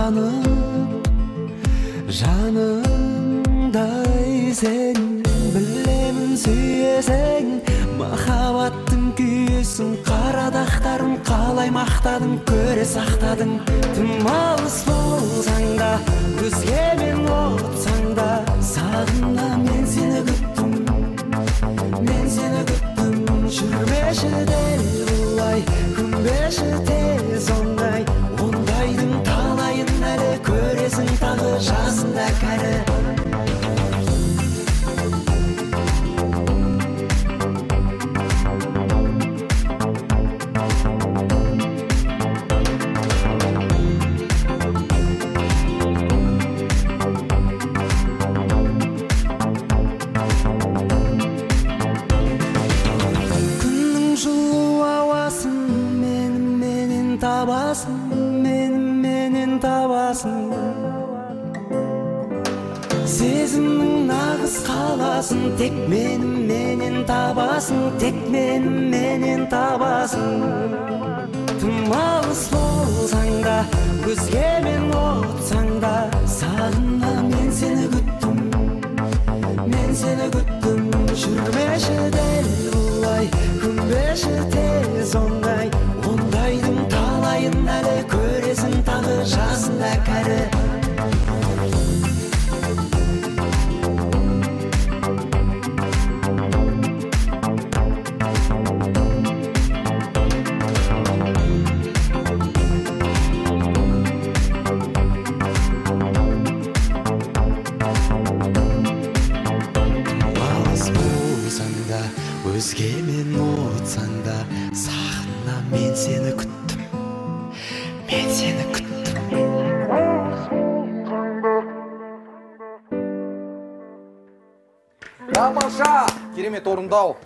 жаным, жанымдай сен білемін сүйесің, махаббаттың күйесің. Қара дақтарым қалай мақтадың, көре сақтадың. Тым алыс болсаң да, өзгемен отсаң да, сағына мен сені күттім, мен сені күттім. Жүрмеші дәл бұлай, күнбеші тез оңай, ондайдың талайын әлі көресің тағы жасында кәрі. Менен табасың, сезімнің нағыз қаласын, тек менен табасың, тек менен табасың. Тым алыс болсаң да, өзгемен отсаң да, сағына мен сені күттім, мен сені күттім. Жүрмеші дәл бұлай, күнбеші тез оңай, ондайдың талайын әлі көресің тағы жасында кәрі. Алыс болсаң да, өзгемен отсаң да, сағына мен сені күттім, мен сені күттім. Тамаша! Керемет орындау.